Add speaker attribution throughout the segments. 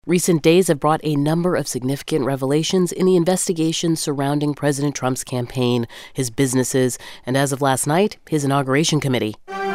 Speaker 1: Recent days have brought a number of significant revelations in the investigation surrounding President Trump's campaign, his businesses, and as of last night, his inauguration committee.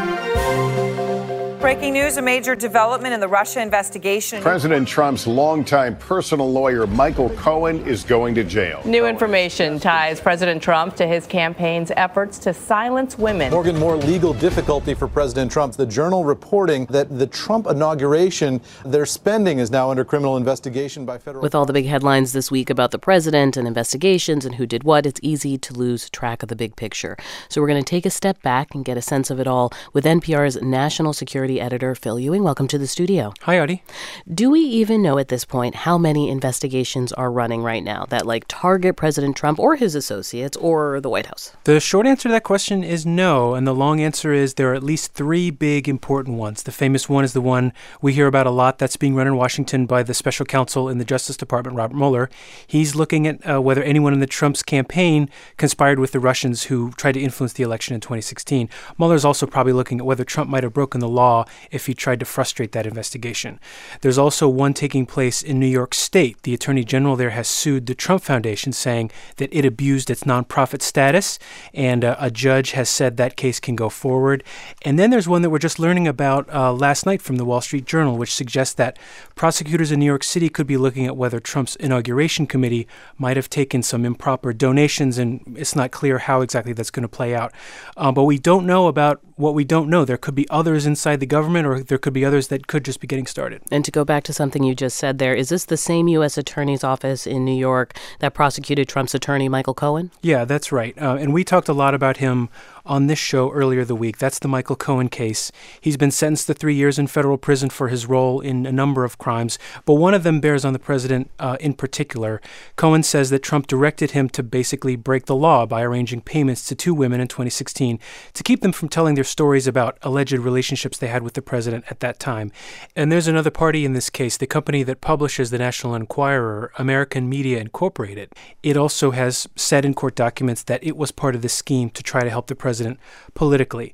Speaker 2: Breaking news, a major development in the Russia investigation.
Speaker 3: President Trump's longtime personal lawyer, Michael Cohen, is going to jail.
Speaker 4: New information ties President Trump to his campaign's efforts to silence women.
Speaker 5: Morgan, more legal difficulty for President Trump. The Journal reporting that the Trump inauguration, their spending is now under criminal investigation by federal.
Speaker 1: With all the big headlines this week about the president and investigations and who did what, it's easy to lose track of the big picture. So we're going to take a step back and get a sense of it all with NPR's national security editor, Phil Ewing. Welcome to the studio.
Speaker 6: Hi, Audie.
Speaker 1: Do we even know at this point how many investigations are running right now that target President Trump or his associates or the White House?
Speaker 6: The short answer to that question is no, and the long answer is there are at least three big important ones. The famous one is the one we hear about a lot that's being run in Washington by the special counsel in the Justice Department, Robert Mueller. He's looking at whether anyone in the Trump's campaign conspired with the Russians who tried to influence the election in 2016. Mueller's also probably looking at whether Trump might have broken the law if he tried to frustrate that investigation. There's also one taking place in New York State. The Attorney General there has sued the Trump Foundation, saying that it abused its nonprofit status, and a judge has said that case can go forward. And then there's one that we're just learning about last night from the Wall Street Journal, which suggests that prosecutors in New York City could be looking at whether Trump's inauguration committee might have taken some improper donations, and it's not clear how exactly that's going to play out. But we don't know about what we don't know. There could be others inside the government, or there could be others that could just be getting started.
Speaker 1: And to go back to something you just said there, is this the same U.S. Attorney's Office in New York that prosecuted Trump's attorney, Michael Cohen?
Speaker 6: Yeah, that's right. And we talked a lot about him on this show earlier the week. That's the Michael Cohen case. He's been sentenced to 3 years in federal prison for his role in a number of crimes, but one of them bears on the president in particular. Cohen says that Trump directed him to basically break the law by arranging payments to two women in 2016 to keep them from telling their stories about alleged relationships they had with the president at that time. And there's another party in this case, the company that publishes the National Enquirer, American Media Incorporated. It also has said in court documents that it was part of the scheme to try to help the president politically.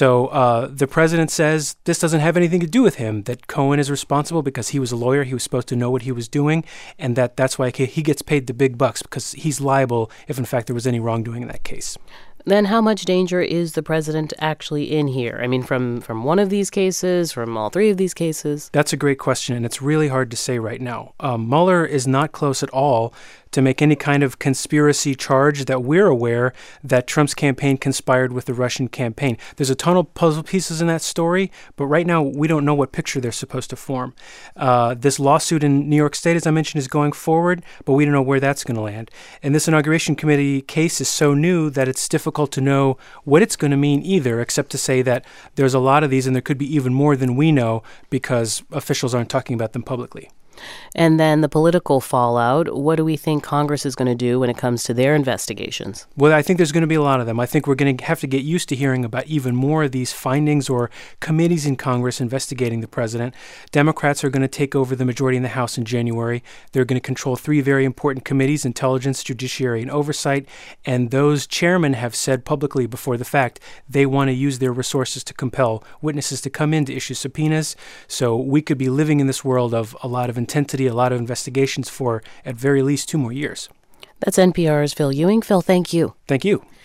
Speaker 6: So the president says this doesn't have anything to do with him, that Cohen is responsible because he was a lawyer, he was supposed to know what he was doing, and that's why he gets paid the big bucks, because he's liable if in fact there was any wrongdoing in that case.
Speaker 1: Then how much danger is the president actually in here? I mean, from one of these cases, from all three of these cases?
Speaker 6: That's a great question, and it's really hard to say right now. Mueller is not close at all to make any kind of conspiracy charge that we're aware that Trump's campaign conspired with the Russian campaign. There's a ton of puzzle pieces in that story, but right now we don't know what picture they're supposed to form. This lawsuit in New York State, as I mentioned, is going forward, but we don't know where that's going to land. And this inauguration committee case is so new that it's difficult to know what it's going to mean either, except to say that there's a lot of these and there could be even more than we know because officials aren't talking about them publicly.
Speaker 1: And then the political fallout, what do we think Congress is going to do when it comes to their investigations?
Speaker 6: Well, I think there's going to be a lot of them. I think we're going to have to get used to hearing about even more of these findings or committees in Congress investigating the president. Democrats are going to take over the majority in the House in January. They're going to control three very important committees: Intelligence, Judiciary, and Oversight. And those chairmen have said publicly before the fact they want to use their resources to compel witnesses to come in to issue subpoenas. So we could be living in this world of a lot of intensity, a lot of investigations for, at very least, 2 more years.
Speaker 1: That's NPR's Phil Ewing. Phil, thank you.
Speaker 6: Thank you.